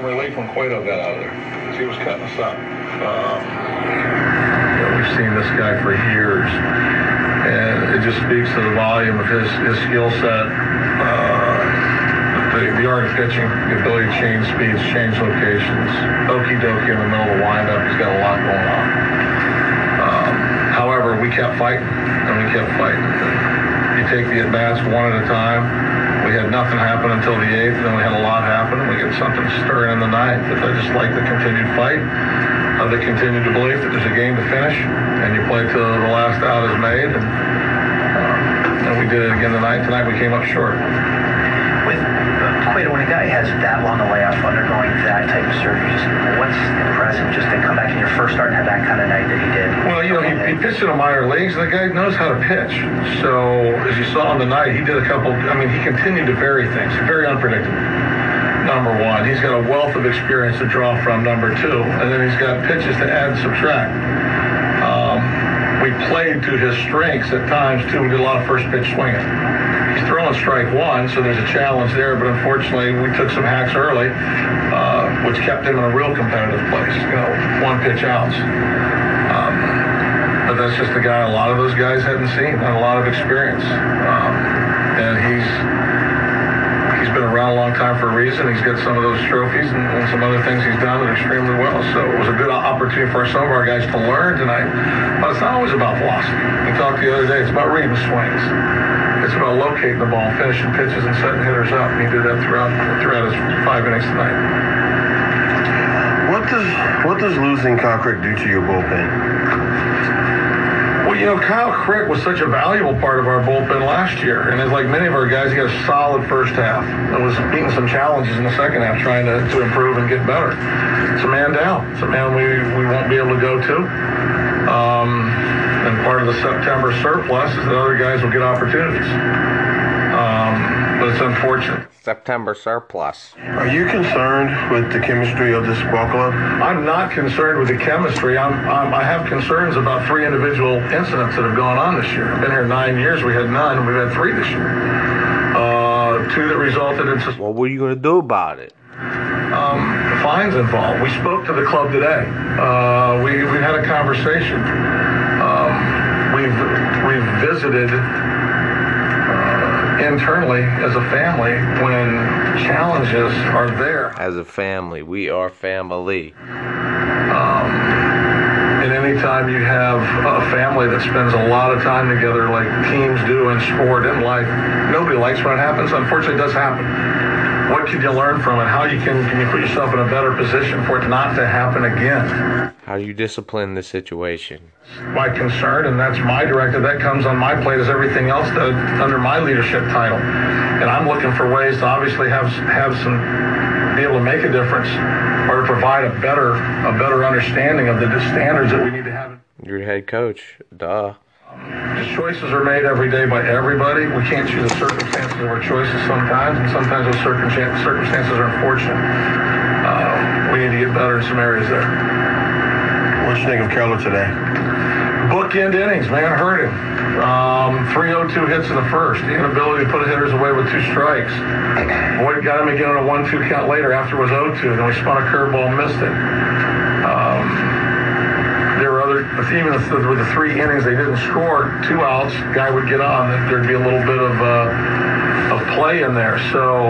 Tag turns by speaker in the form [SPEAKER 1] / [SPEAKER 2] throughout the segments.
[SPEAKER 1] some relief when Cueto got out of there. He was cutting us up. We've seen this guy for years, and it just speaks to the volume of his skill set, the art of pitching, the ability to change speeds, change locations, okey dokey in the middle of the windup. He's got a lot going on. However, we kept fighting, and we kept fighting. You take the at-bats one at a time. We had nothing happen until the 8th, and then we had a lot happen, and we get something stirring in the 9th. But I just like the continued fight, the continued belief that there's a game to finish, and you play till the last out is made, and we did it again tonight. Tonight we came up short.
[SPEAKER 2] With Cueto, when a guy has that long a layoff undergoing that type of surgery, what's impressive just to come back in your first start and have that kind of night that he did?
[SPEAKER 1] Well, he pitched in the minor leagues. The guy knows how to pitch. So, as you saw on the night, he did a couple, he continued to vary things. Very unpredictable. Number one, he's got a wealth of experience to draw from, number two, and then he's got pitches to add and subtract. We played to his strengths at times, too. We did a lot of first pitch swinging. He's throwing strike one, so there's a challenge there, but unfortunately we took some hacks early, which kept him in a real competitive place, one pitch outs. But that's just a guy a lot of those guys hadn't seen, had a lot of experience. And he's been around a long time for a reason. He's got some of those trophies and some other things he's done that are extremely well. So it was a good opportunity for some of our guys to learn tonight. But it's not always about velocity. We talked the other day, it's about reading swings. It's about locating the ball, finishing pitches, and setting hitters up. And he did that throughout his 5 innings tonight.
[SPEAKER 3] What does losing Kyle Crick do to your bullpen?
[SPEAKER 1] Well, Kyle Crick was such a valuable part of our bullpen last year. And as like many of our guys, he had a solid first half. It was beating some challenges in the second half, trying to improve and get better. It's a man down. It's a man we won't be able to go to. And part of the September surplus is that other guys will get opportunities. But it's unfortunate.
[SPEAKER 4] September surplus.
[SPEAKER 3] Are you concerned with the chemistry of this ball club?
[SPEAKER 1] I'm not concerned with the chemistry. I have concerns about 3 individual incidents that have gone on this year. I've been here 9 years. We had none, and we've had 3 this year. 2 that resulted in...
[SPEAKER 4] What were you going to do about it?
[SPEAKER 1] Fines involved. We spoke to the club today. We had a conversation. We've visited internally as a family when challenges are there.
[SPEAKER 4] As a family, we are family.
[SPEAKER 1] And anytime you have a family that spends a lot of time together like teams do in sport and life, nobody likes when it happens. Unfortunately, it does happen. What can you learn from it? How can you put yourself in a better position for it not to happen again?
[SPEAKER 4] How do you discipline the situation?
[SPEAKER 1] My concern, and that's my directive, that comes on my plate as everything else under my leadership title. And I'm looking for ways to obviously be able to make a difference or to provide a better understanding of the standards that we need to have.
[SPEAKER 4] You're the head coach. Duh.
[SPEAKER 1] Choices are made every day by everybody. We can't choose the circumstances of our choices sometimes, and sometimes those circumstances are unfortunate. We need to get better in some areas there.
[SPEAKER 3] What you think of Keller today?
[SPEAKER 1] Bookend innings, man, hurt him. 3-0-2 hits in the first. The inability to put hitters away with 2 strikes. Boyd got him again on a 1-2 count later after it was 0-2. Then we spun a curveball and missed it. There were even with the 3 innings they didn't score, 2 outs, guy would get on. There'd be a little bit of play in there. So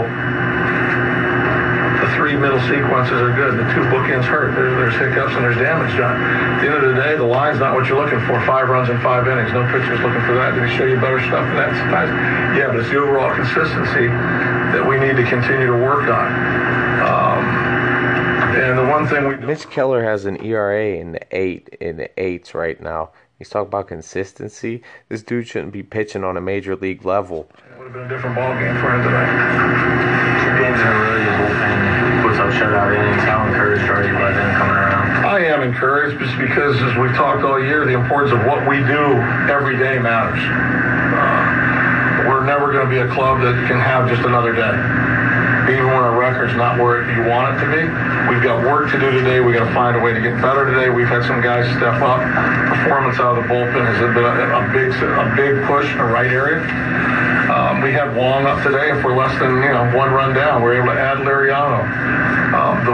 [SPEAKER 1] the 3 middle sequences are good. The 2 bookends hurt. There's hiccups and there's damage done. At the end of the day, the line's not what you're looking for. 5 runs in 5 innings. No pitcher's looking for that. Did he show you better stuff than that sometimes? Yeah, but it's the overall consistency that we need to continue to work on. And the one thing
[SPEAKER 4] Mitch Keller has an ERA in the 8s right now. He's talking about consistency. This dude shouldn't be pitching on a major league level.
[SPEAKER 1] It would have been a different ball game for him tonight.
[SPEAKER 2] 2 games in a row, your bullpen puts up shutout innings. How encouraged are you by them coming around?
[SPEAKER 1] I am encouraged just because, as we've talked all year, the importance of what we do every day matters. We're never going to be a club that can have just another day. Even when our record's not where you want it to be, we've got work to do today. We've got to find a way to get better today. We've had some guys step up. Performance out of the bullpen has been a big push in the right area. We had Wong up today. If we're less than 1 run down, we're able to add Liriano. The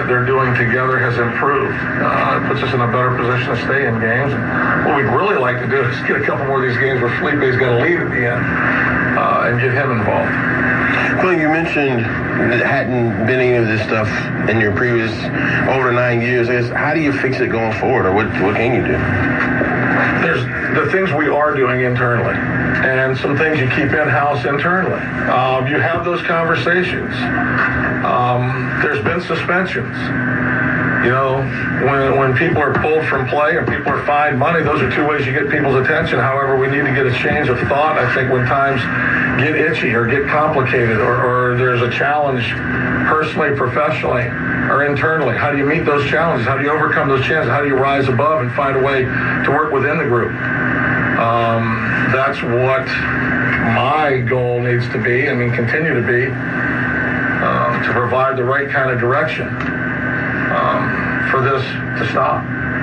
[SPEAKER 1] they're doing together has improved. It puts us in a better position to stay in games. And what we'd really like to do is get a couple more of these games where Felipe's got a lead at the end and get him involved.
[SPEAKER 3] Clint, you mentioned that hadn't been any of this stuff in your previous over 9 years. How do you fix it going forward, or what can you do?
[SPEAKER 1] There's the things we are doing internally and some things you keep in-house internally. You have those conversations. There's been suspensions. You know, when people are pulled from play and people are fined money, those are two ways you get people's attention. However, we need to get a change of thought. I think when times get itchy or get complicated or there's a challenge personally, professionally, or internally, how do you meet those challenges? How do you overcome those challenges? How do you rise above and find a way to work within the group? That's what my goal needs to be, continue to be, to provide the right kind of direction for this to stop.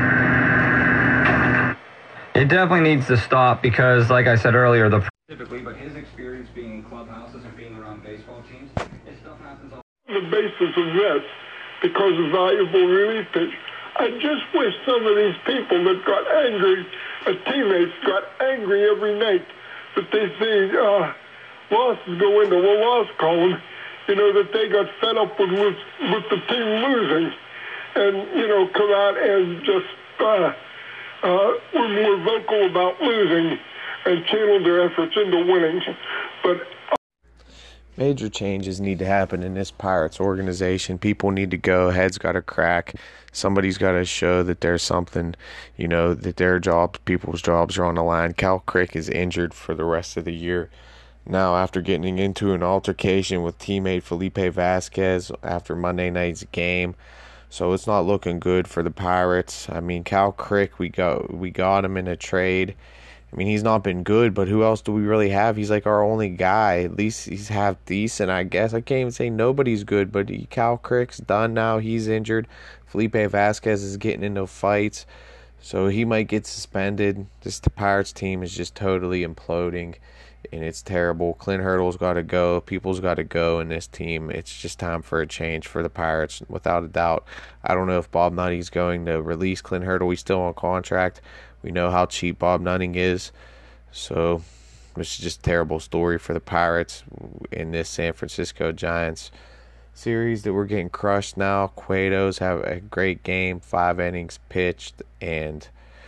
[SPEAKER 5] It definitely needs to stop because, like I said earlier,
[SPEAKER 6] typically, but his experience being in clubhouses and being around baseball teams, it stuff happens all
[SPEAKER 7] the basis of this because of valuable relief pitch. I just wish some of these people that got angry, teammates got angry every night that they see losses go into the loss column, that they got fed up with the team losing and, come out and just were more vocal about losing and channeled their efforts into winning. But
[SPEAKER 4] major changes need to happen in this Pirates organization. People need to go. Heads got to crack. Somebody's got to show that there's something, that their jobs, people's jobs are on the line. Cal Crick is injured for the rest of the year. Now, after getting into an altercation with teammate Felipe Vasquez after Monday night's game. So it's not looking good for the Pirates. Cal Crick, we got him in a trade. He's not been good, but who else do we really have? He's like our only guy. At least he's half decent, I guess. I can't even say nobody's good, but Cal Crick's done now. He's injured. Felipe Vasquez is getting into fights, so he might get suspended. The Pirates team is just totally imploding, and it's terrible. Clint Hurdle's got to go. People's got to go in this team. It's just time for a change for the Pirates, without a doubt. I don't know if Bob Nutting's going to release Clint Hurdle. He's still on contract. We know how cheap Bob Nutting is. So this is just a terrible story for the Pirates in this San Francisco Giants series that we're getting crushed now. Cueto's have a great game, 5 innings pitched, and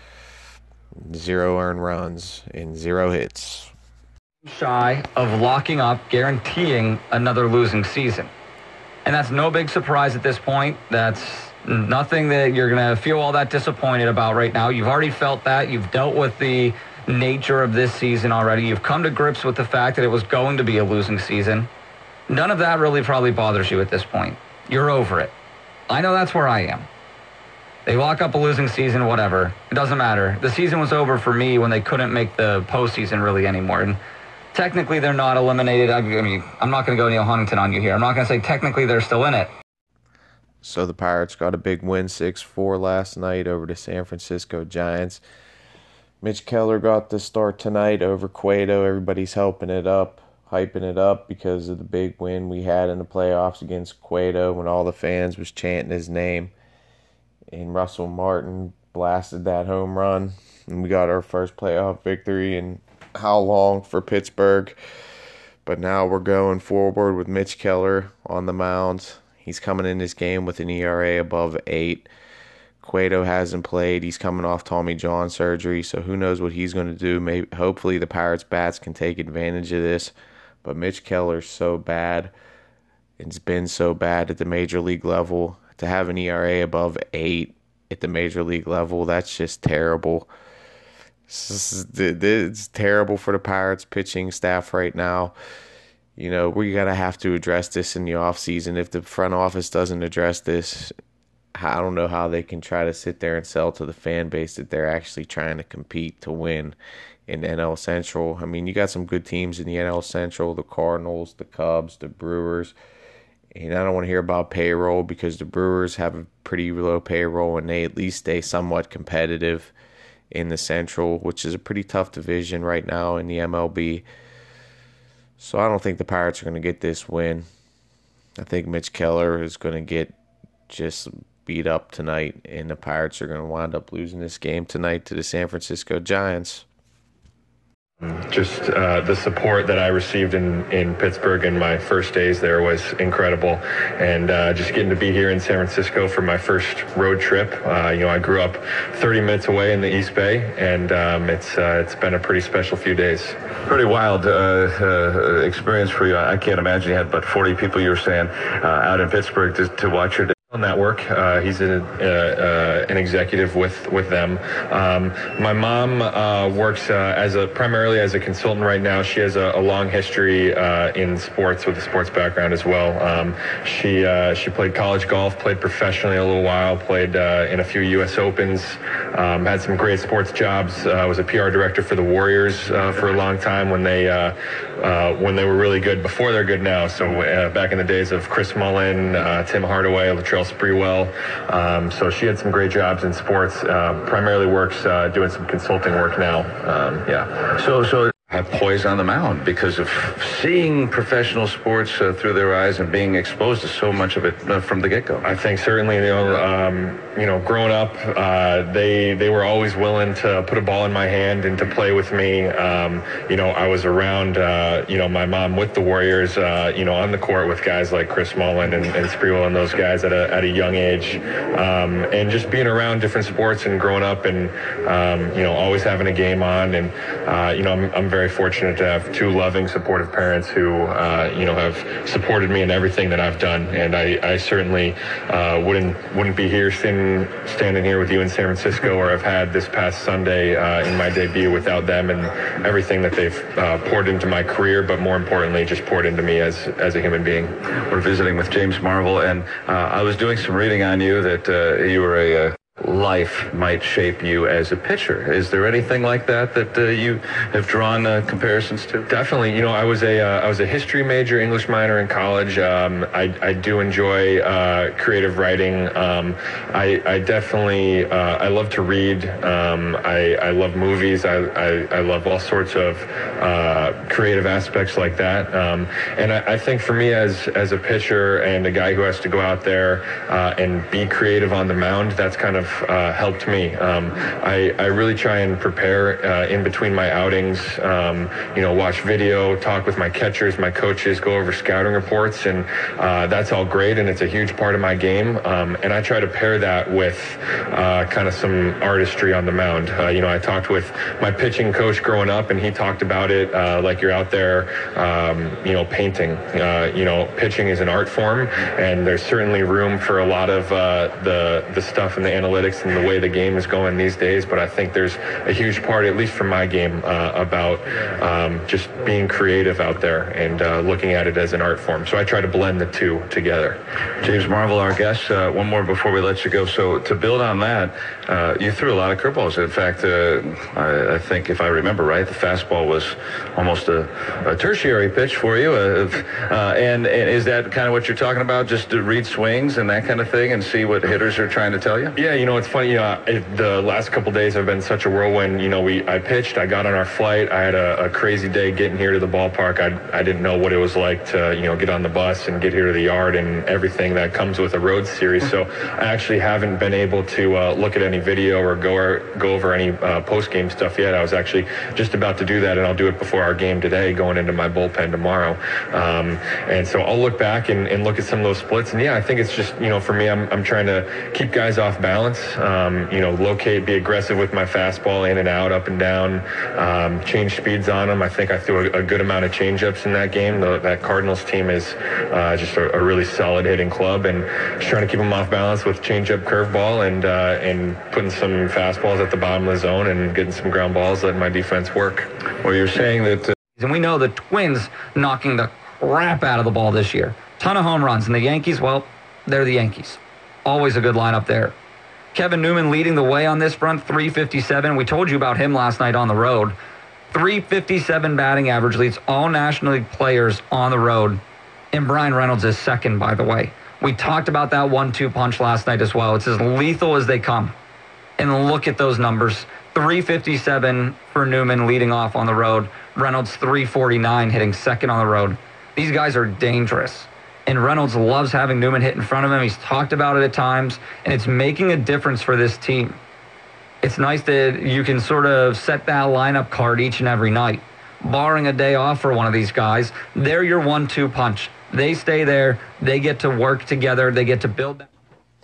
[SPEAKER 4] 0 earned runs and 0 hits.
[SPEAKER 5] shy of locking up, guaranteeing another losing season. And that's no big surprise at this point. That's nothing that you're going to feel all that disappointed about right now. You've already felt that. You've dealt with the nature of this season already. You've come to grips with the fact that it was going to be a losing season. None of that really probably bothers you at this point. You're over it. I know that's where I am. They lock up a losing season, whatever. It doesn't matter. The season was over for me when they couldn't make the postseason really anymore. And technically, they're not eliminated. I mean, I'm not going to go Neil Huntington on you here. I'm not going to say technically they're still in it.
[SPEAKER 4] So the Pirates got a big win, 6-4 last night over the San Francisco Giants. Mitch Keller got the start tonight over Cueto. Everybody's hyping it up because of the big win we had in the playoffs against Cueto when all the fans was chanting his name. And Russell Martin blasted that home run. And we got our first playoff victory in how long for Pittsburgh. But now we're going forward with Mitch Keller on the mound. He's coming in this game with an ERA above 8. Cueto hasn't played. He's coming off Tommy John surgery, so who knows what he's going to do. Maybe, hopefully the Pirates bats can take advantage of this. But Mitch Keller's so bad. It's been so bad at the major league level. To have an ERA above 8 at the major league level, that's just terrible. It's terrible for the Pirates pitching staff right now. You know, we're going to have to address this in the offseason. If the front office doesn't address this, I don't know how they can try to sit there and sell to the fan base that they're actually trying to compete to win in NL Central. I mean, you got some good teams in the NL Central, the Cardinals, the Cubs, the Brewers. And I don't want to hear about payroll because the Brewers have a pretty low payroll and they at least stay somewhat competitive in the Central, which is a pretty tough division right now in the MLB. So I don't think the Pirates are going to get this win. I think Mitch Keller is going to get just beat up tonight, and the Pirates are going to wind up losing this game tonight to the San Francisco Giants.
[SPEAKER 8] Just the support that I received in Pittsburgh in my first days there was incredible, and just getting to be here in San Francisco for my first road trip. I grew up 30 minutes away in the East Bay, and it's been a pretty special few days.
[SPEAKER 9] Pretty wild experience for you. I can't imagine you had but 40 people, you were saying, out in Pittsburgh to watch your day.
[SPEAKER 8] Network. He's an executive with them. My mom works primarily as a consultant right now. She has a long history in sports with a sports background as well. She played college golf, played professionally a little while, played in a few U.S. Opens, had some great sports jobs. Was a PR director for the Warriors for a long time when they were really good before they're good now. So back in the days of Chris Mullin, Tim Hardaway, Latrell Sprewell. So she had some great jobs in sports. Primarily works doing some consulting work now.
[SPEAKER 9] So have poise on the mound because of seeing professional sports through their eyes and being exposed to so much of it from the get-go.
[SPEAKER 8] I think certainly, growing up, they were always willing to put a ball in my hand and to play with me. I was around, my mom with the Warriors, on the court with guys like Chris Mullin and Sprewell and those guys at a young age. And just being around different sports and growing up and, always having a game on. And, I'm very fortunate to have two loving, supportive parents who, have supported me in everything that I've done. And I certainly wouldn't be here standing here with you in San Francisco, or I've had this past Sunday in my debut without them and everything that they've poured into my career, but more importantly, just poured into me as a human being.
[SPEAKER 9] We're visiting with James Marvel, and I was doing some reading on you that you were a life might shape you as a pitcher. Is there anything like that you have drawn comparisons to?
[SPEAKER 8] Definitely. I was a history major, English minor in college. I do enjoy creative writing. I definitely I love to read. I love movies. I love all sorts of creative aspects like that. And I think for me as a pitcher and a guy who has to go out there and be creative on the mound, that's kind of helped me. I really try and prepare in between my outings, watch video, talk with my catchers, my coaches, go over scouting reports, and that's all great, and it's a huge part of my game. And I try to pair that with kind of some artistry on the mound. I talked with my pitching coach growing up, and he talked about it like you're out there, painting. Pitching is an art form, and there's certainly room for a lot of the stuff and the analytics and the way the game is going these days, but I think there's a huge part, at least for my game, about just being creative out there and looking at it as an art form. So I try to blend the two together.
[SPEAKER 9] James Marvel, our guest. One more before we let you go. So to build on that, you threw a lot of curveballs. In fact, I think if I remember right, the fastball was almost a tertiary pitch for you. And is that kind of what you're talking about? Just to read swings and that kind of thing and see what hitters are trying to tell you?
[SPEAKER 8] Yeah, it's funny. The last couple days have been such a whirlwind. I pitched. I got on our flight. I had a crazy day getting here to the ballpark. I didn't know what it was like to get on the bus and get here to the yard and everything that comes with a road series. So I actually haven't been able to look at any video or go over any post-game stuff yet. I was actually just about to do that, and I'll do it before our game today, going into my bullpen tomorrow. And so I'll look back and look at some of those splits. And I think it's just for me, I'm trying to keep guys off balance. Locate, be aggressive with my fastball, in and out, up and down, change speeds on them. I think I threw a good amount of changeups in that game. That Cardinals team is just a really solid hitting club, and just trying to keep them off balance with changeup, curveball, and putting some fastballs at the bottom of the zone and getting some ground balls, letting my defense work.
[SPEAKER 9] Well, you're saying that...
[SPEAKER 5] And we know the Twins knocking the crap out of the ball this year. Ton of home runs. And the Yankees, well, they're the Yankees. Always a good lineup there. Kevin Newman leading the way on this front, 357. We told you about him last night on the road. 357 batting average, leads all National League players on the road. And Brian Reynolds is second, by the way. We talked about that 1-2 punch last night as well. It's as lethal as they come. And look at those numbers. 357 for Newman leading off on the road. Reynolds 349 hitting second on the road. These guys are dangerous. And Reynolds loves having Newman hit in front of him. He's talked about it at times, and it's making a difference for this team. It's nice that you can sort of set that lineup card each and every night. Barring a day off for one of these guys, they're your 1-2 punch. They stay there. They get to work together. They get to build that.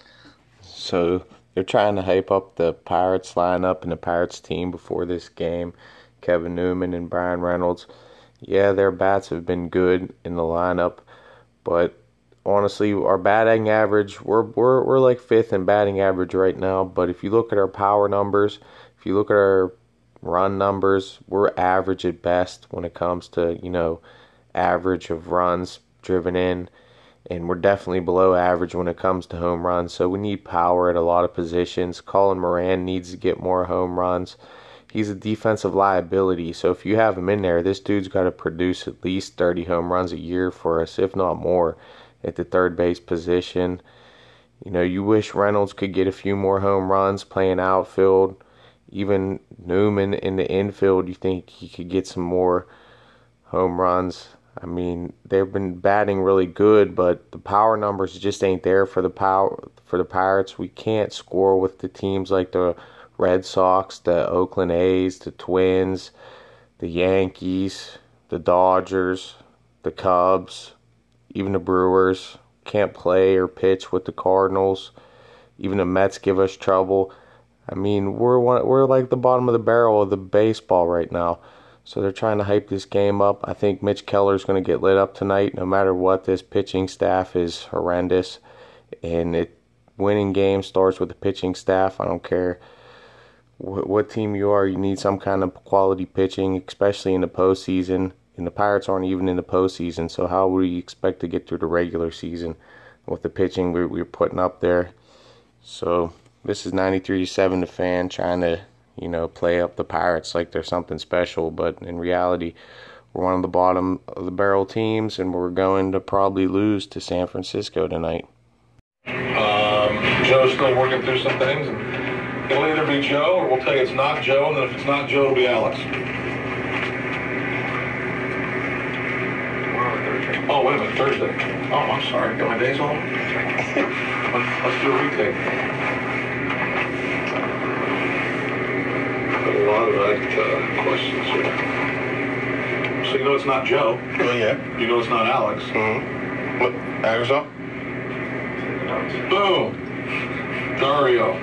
[SPEAKER 4] So they're trying to hype up the Pirates lineup and the Pirates team before this game. Kevin Newman and Brian Reynolds. Yeah, their bats have been good in the lineup, but honestly, our batting average, we're like 5th in batting average right now. But if you look at our power numbers, if you look at our run numbers, we're average at best when it comes to, average of runs driven in. And we're definitely below average when it comes to home runs. So we need power at a lot of positions. Colin Moran needs to get more home runs. He's a defensive liability. So if you have him in there, this dude's got to produce at least 30 home runs a year for us, if not more, at the third base position. You wish Reynolds could get a few more home runs playing outfield. Even Newman in the infield, you think he could get some more home runs. I mean, they've been batting really good, but the power numbers just ain't there for the Pirates. We can't score with the teams like the Red Sox, the Oakland A's, the Twins, the Yankees, the Dodgers, the Cubs, even the Brewers. Can't play or pitch with the Cardinals. Even the Mets give us trouble. I mean, we're like the bottom of the barrel of the baseball right now. So they're trying to hype this game up. I think Mitch Keller's going to get lit up tonight. No matter what, this pitching staff is horrendous. And winning games starts with the pitching staff. I don't care what team you are. You need some kind of quality pitching, especially in the postseason. And the Pirates aren't even in the postseason. So how would we expect to get through the regular season with the pitching we're putting up there? So this is 93.7 The Fan trying to play up the Pirates like they're something special, but in reality, we're one of the bottom of the barrel teams, and we're going to probably lose to San Francisco tonight.
[SPEAKER 1] Joe's still working through some things, and it'll either be Joe, or we'll tell you it's not Joe, and then if it's not Joe, it'll be Alex. Oh, wait a minute, Thursday. Oh, I'm sorry, got my days off? Let's do a retake. A lot of questions here. So it's not Joe.
[SPEAKER 3] Oh, yeah.
[SPEAKER 1] It's not Alex.
[SPEAKER 3] Mm-hmm. What? Arizona?
[SPEAKER 1] Boom. Dario.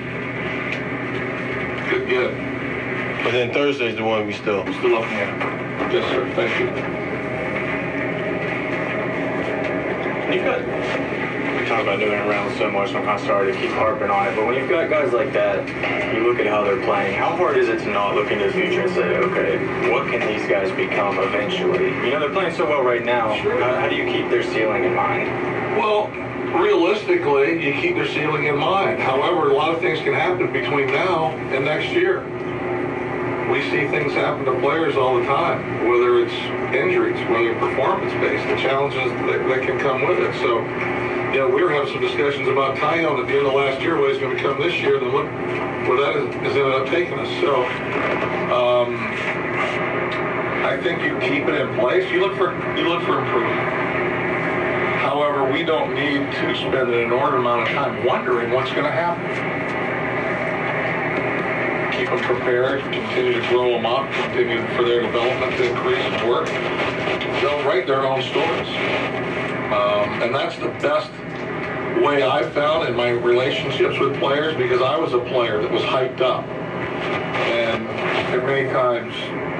[SPEAKER 1] Good.
[SPEAKER 3] But then Thursday's the one we still
[SPEAKER 1] looking at. Yes, sir. Thank you.
[SPEAKER 10] We talk about Newman and Reynolds so much, I'm kind of sorry to keep harping on it, but when you've got guys like that, you look at how they're playing, how hard is it to not look into the future and say, okay, what can these guys become eventually? They're playing so well right now.
[SPEAKER 1] Sure.
[SPEAKER 10] How do you keep their ceiling in mind?
[SPEAKER 1] Well, realistically, you keep their ceiling in mind. However, a lot of things can happen between now and next year. We see things happen to players all the time, whether it's injuries, whether performance-based, the challenges that can come with it. So, we were having some discussions about Tyone at the end of last year, what he's going to become this year, then look where that has ended up taking us. So, I think you keep it in place. You look for improvement. However, we don't need to spend an inordinate amount of time wondering what's going to happen. Keep them prepared, continue to grow them up, continue for their development to increase and work. They'll write their own stories. And that's the best way I've found in my relationships with players, because I was a player that was hyped up. And many times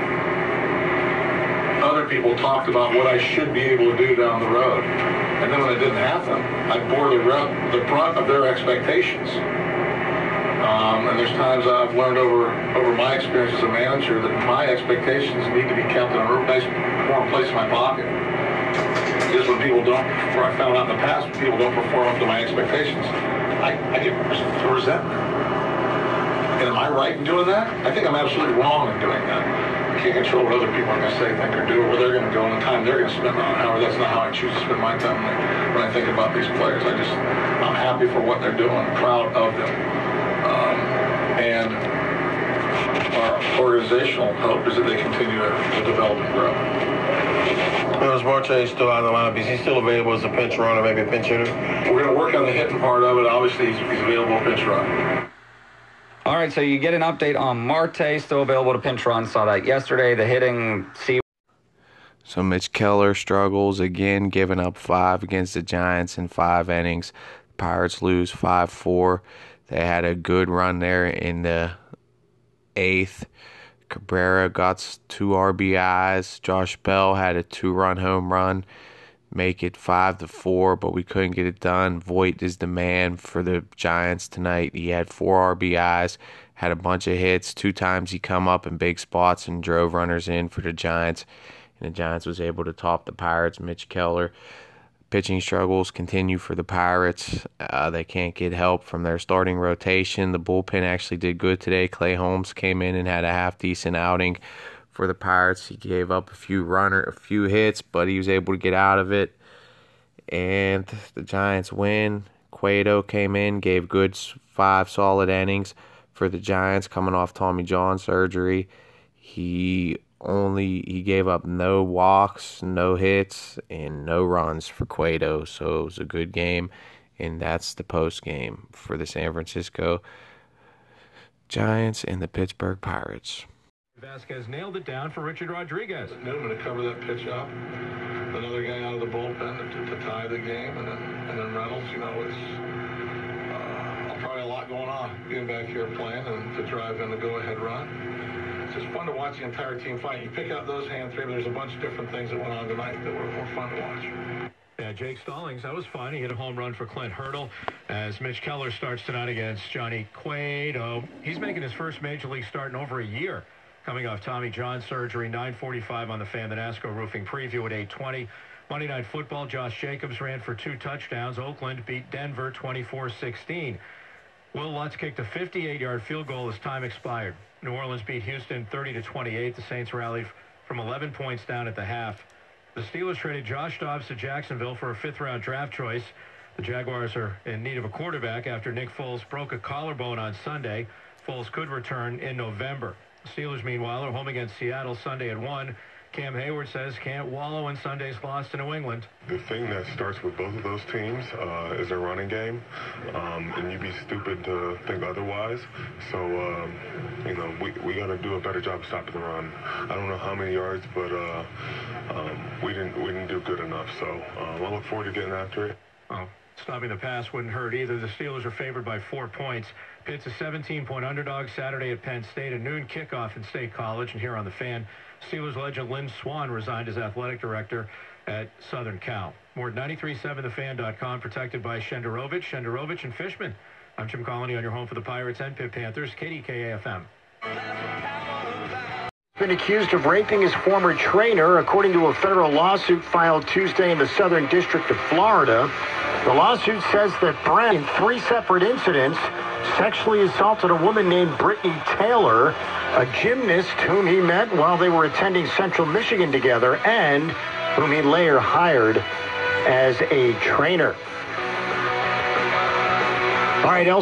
[SPEAKER 1] other people talked about what I should be able to do down the road. And then when it didn't happen, I bore the brunt of their expectations. And there's times I've learned over my experience as a manager that my expectations need to be kept in a warm place in my pocket. Because when people don't, or I found out in the past, when people don't perform up to my expectations, I get resentment. And am I right in doing that? I think I'm absolutely wrong in doing that. I can't control what other people are going to say, think, or do, or where they're going to go, and the time they're going to spend on it. However, that's not how I choose to spend my time when I think about these players. I'm happy for what they're doing, proud of them. And our organizational hope is that they continue to develop and grow.
[SPEAKER 3] Well, is Marte still out of the lineup? Is he still available as a pinch runner, maybe a pinch hitter?
[SPEAKER 1] We're going to work on the hitting part of it. Obviously, he's available to pinch run.
[SPEAKER 5] All right, so you get an update on Marte, still available to pinch run. Saw that yesterday. The hitting,
[SPEAKER 4] So Mitch Keller struggles again, giving up 5 against the Giants in 5 innings. Pirates lose 5-4. They had a good run there in the 8th. Cabrera got 2 RBIs. Josh Bell had a 2-run home run, make it 5-4, but we couldn't get it done. Voit is the man for the Giants tonight. He had 4 RBIs, had a bunch of hits. 2 times he come up in big spots and drove runners in for the Giants. And the Giants was able to top the Pirates. Mitch Keller. Pitching struggles continue for the Pirates. They can't get help from their starting rotation. The bullpen actually did good today. Clay Holmes came in and had a half-decent outing for the Pirates. He gave up a few hits, but he was able to get out of it. And the Giants win. Cueto came in, gave good 5 solid innings for the Giants coming off Tommy John surgery. He gave up no walks, no hits, and no runs for Cueto. So it was a good game, and that's the post game for the San Francisco Giants and the Pittsburgh Pirates.
[SPEAKER 11] Vasquez nailed it down for Richard Rodriguez.
[SPEAKER 1] Newman to cover that pitch up. Another guy out of the bullpen to tie the game, and then Reynolds. It's probably a lot going on being back here playing and to drive in the go-ahead run. It's just fun to watch the entire team fight. You pick out those hand 3, but there's a bunch of different things that went on tonight that were fun to watch.
[SPEAKER 11] Yeah, Jake Stallings, that was fun. He hit a home run for Clint Hurdle as Mitch Keller starts tonight against Johnny Cueto. He's making his first Major League start in over a year. Coming off Tommy John surgery, 9:45 on the Fan, the NASCO Roofing Preview at 8:20. Monday Night Football, Josh Jacobs ran for 2 touchdowns. Oakland beat Denver 24-16. Will Lutz kicked a 58-yard field goal as time expired. New Orleans beat Houston 30-28. The Saints rallied from 11 points down at the half. The Steelers traded Josh Dobbs to Jacksonville for a 5th-round draft choice. The Jaguars are in need of a quarterback after Nick Foles broke a collarbone on Sunday. Foles could return in November. The Steelers, meanwhile, are home against Seattle Sunday at 1. Cam Hayward says can't wallow in Sunday's loss to New England.
[SPEAKER 12] The thing that starts with both of those teams is their running game, and you'd be stupid to think otherwise. So, we got to do a better job stopping the run. I don't know how many yards, but we didn't do good enough. So I look forward to getting after it.
[SPEAKER 11] Well, stopping the pass wouldn't hurt either. The Steelers are favored by 4 points. Pitt's a 17-point underdog Saturday at Penn State, a noon kickoff in State College. And here on the Fan, Steelers legend Lynn Swann resigned as athletic director at Southern Cal. More at 937thefan.com, protected by Shenderovich and Fishman. I'm Jim Colony on your home for the Pirates and Pitt Panthers, KDKA-FM.
[SPEAKER 13] Been accused of raping his former trainer, according to a federal lawsuit filed Tuesday in the Southern District of Florida. The lawsuit says that Brent, in 3 separate incidents, sexually assaulted a woman named Brittany Taylor, a gymnast whom he met while they were attending Central Michigan together and whom he later hired as a trainer. All right,